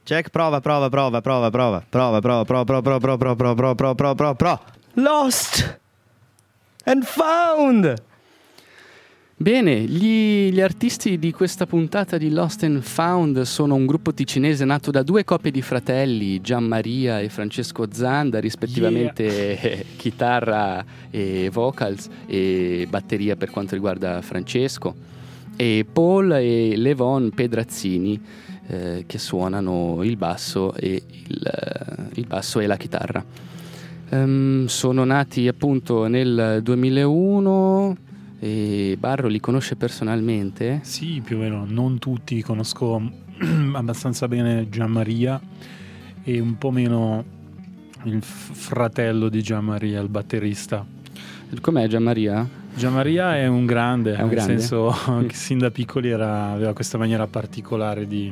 Check, prova. Lost and Found. Bene, gli artisti di questa puntata di Lost and Found sono un gruppo ticinese nato da due coppie di fratelli, Gianmaria e Francesco Zanda, rispettivamente chitarra e vocals e batteria per quanto riguarda Francesco, e Paul e Levon Pedrazzini che suonano il basso e la chitarra. Sono nati appunto nel 2001. E Barro li conosce personalmente? Sì, più o meno, non tutti, conosco abbastanza bene Gianmaria e un po' meno il fratello di Gianmaria, il batterista. Com'è Gianmaria? Gianmaria è un grande, nel grande? senso che sin da piccoli aveva questa maniera particolare di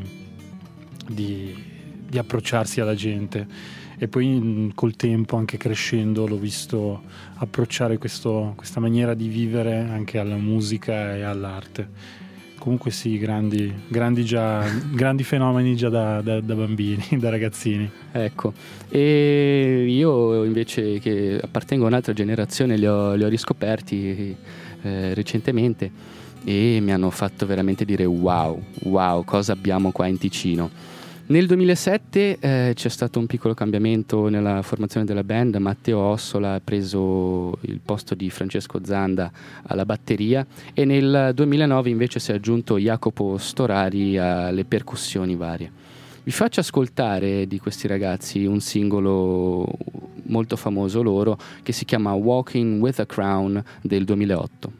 approcciarsi alla gente. E poi col tempo, anche crescendo, l'ho visto approcciare questa maniera di vivere anche alla musica e all'arte. Comunque sì, grandi fenomeni già da bambini, da ragazzini. Ecco, e io invece, che appartengo a un'altra generazione, li ho riscoperti recentemente e mi hanno fatto veramente dire wow, cosa abbiamo qua in Ticino. Nel 2007 c'è stato un piccolo cambiamento nella formazione della band. Matteo Ossola ha preso il posto di Francesco Zanda alla batteria e nel 2009 invece si è aggiunto Jacopo Storari alle percussioni varie. Vi faccio ascoltare di questi ragazzi un singolo molto famoso loro che si chiama Walking with a Crown del 2008.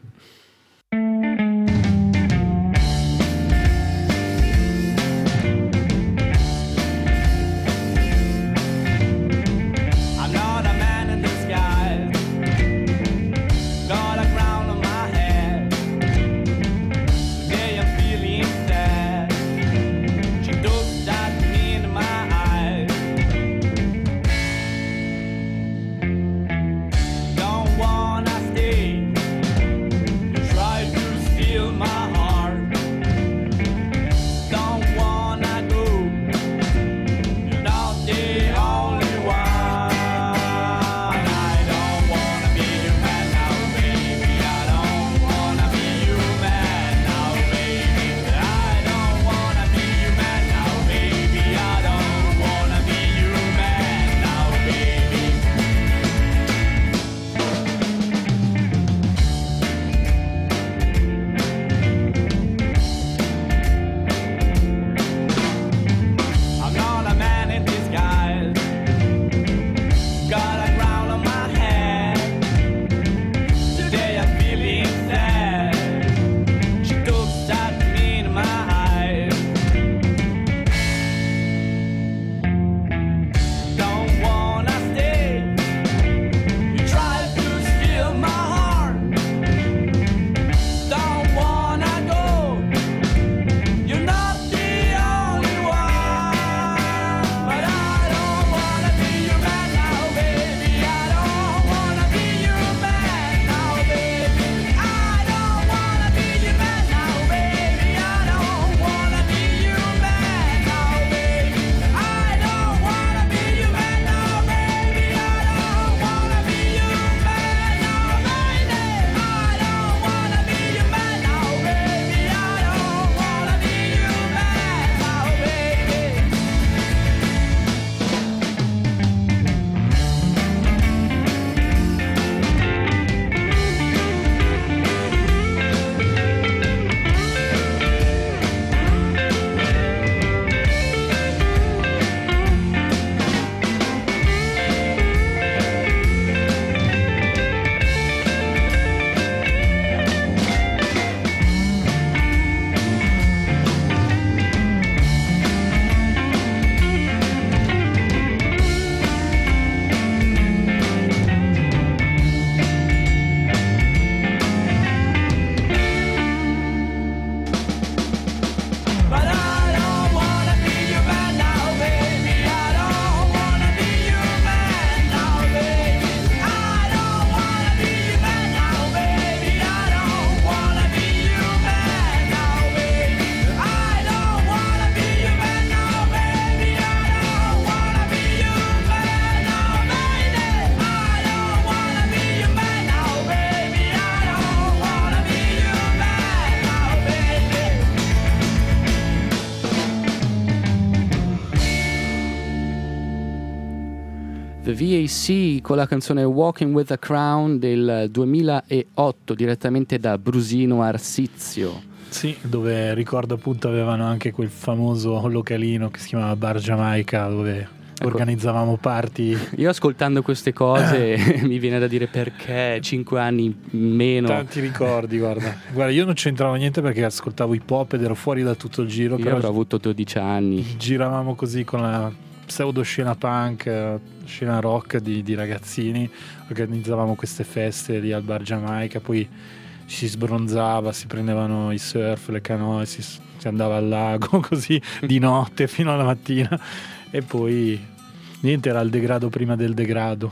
The VAC con la canzone Walking with a Crown del 2008, direttamente da Brusino Arsizio. Sì, dove ricordo appunto avevano anche quel famoso localino che si chiamava Bar Giamaica, dove organizzavamo party. Io ascoltando queste cose mi viene da dire perché 5 anni meno. Tanti ricordi, guarda, io non c'entravo niente perché ascoltavo hip hop ed ero fuori da tutto il giro. Io però avrò avuto 12 anni. Giravamo così con la pseudo scena punk, scena rock di ragazzini, organizzavamo queste feste lì al Bar Giamaica, poi si sbronzava, si prendevano i surf, le canoe, si andava al lago così di notte fino alla mattina e poi niente, era il degrado prima del degrado.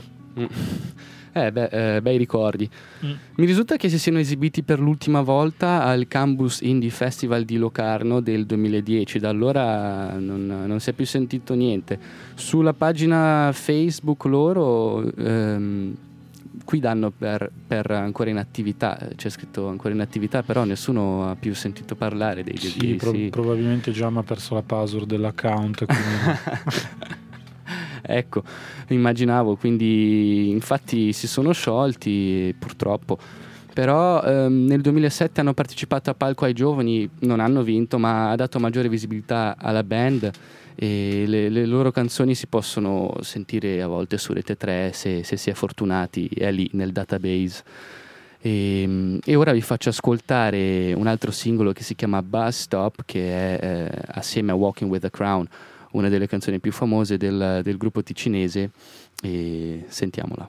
Bei ricordi. Mi risulta che si siano esibiti per l'ultima volta al Cambus Indie Festival di Locarno del 2010, da allora non si è più sentito niente. Sulla pagina Facebook loro qui danno per ancora in attività, c'è scritto ancora in attività, però nessuno ha più sentito parlare dei sì, probabilmente Giamma ha perso la password dell'account. Ecco, immaginavo, quindi infatti si sono sciolti purtroppo, però nel 2007 hanno partecipato a Palco ai Giovani, non hanno vinto ma ha dato maggiore visibilità alla band e le loro canzoni si possono sentire a volte su Rete 3 se si è fortunati, è lì nel database. E ora vi faccio ascoltare un altro singolo che si chiama Bus Stop, che è assieme a Walking with a Crown una delle canzoni più famose del gruppo ticinese, e sentiamola.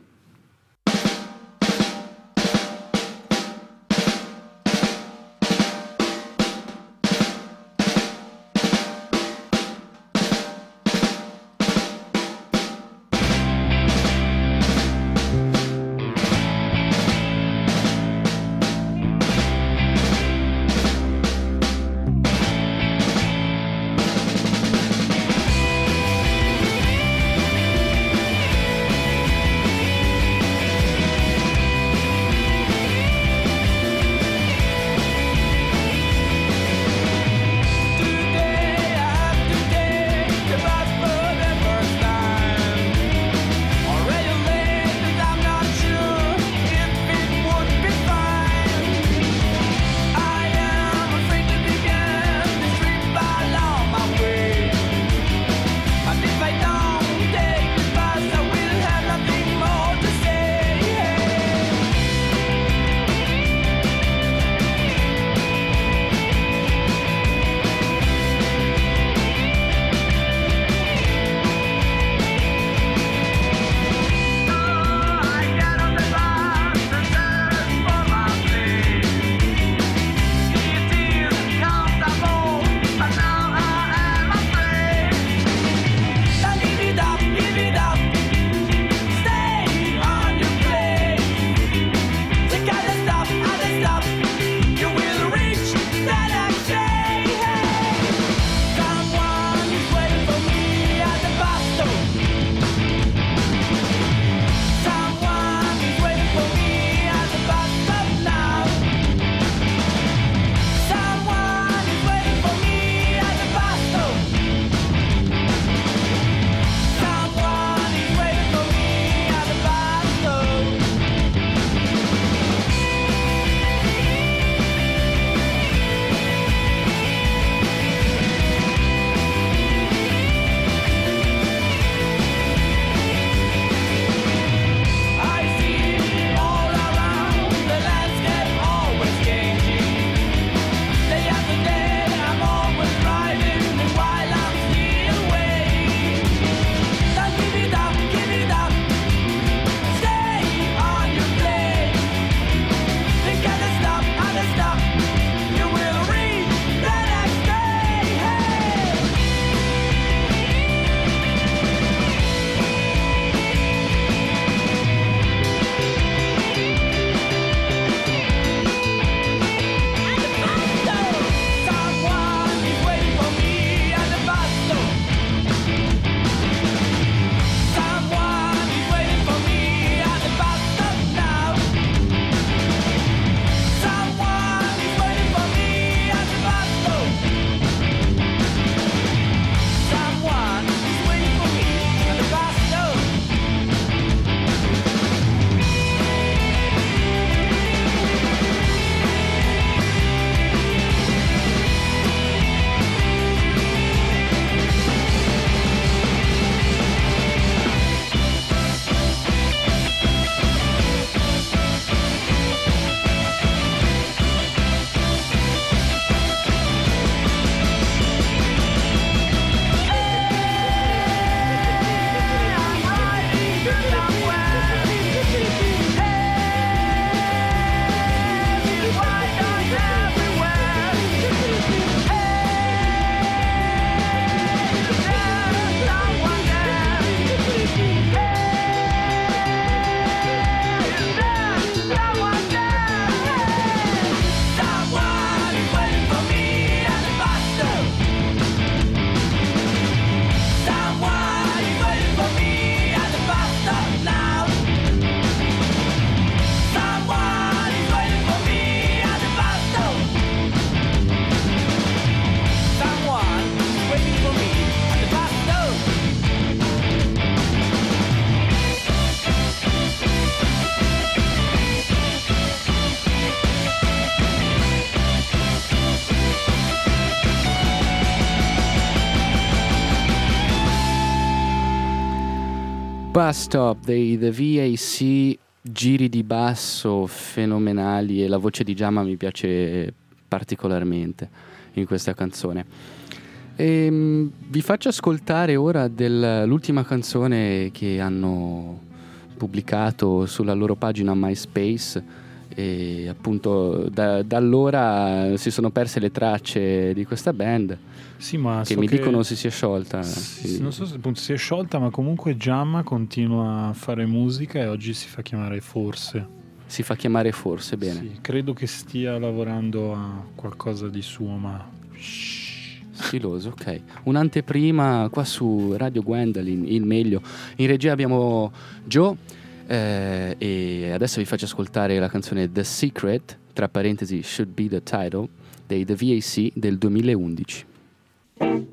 Bus Stop dei The VAC, giri di basso fenomenali e la voce di Giamma mi piace particolarmente in questa canzone. Vi faccio ascoltare ora l'ultima canzone che hanno pubblicato sulla loro pagina MySpace, e appunto da allora si sono perse le tracce di questa band. Sì, ma che mi dicono si sia sciolta. Non so se appunto si è sciolta, ma comunque Giamma continua a fare musica e oggi si fa chiamare Forse. Si fa chiamare Forse, bene. Sì, credo che stia lavorando a qualcosa di suo, ma stiloso, ok. Un'anteprima qua su Radio Gwendolyn, il meglio. In regia abbiamo Joe, e adesso vi faccio ascoltare la canzone The Secret, tra parentesi Should Be the Title, dei The VAC del 2011.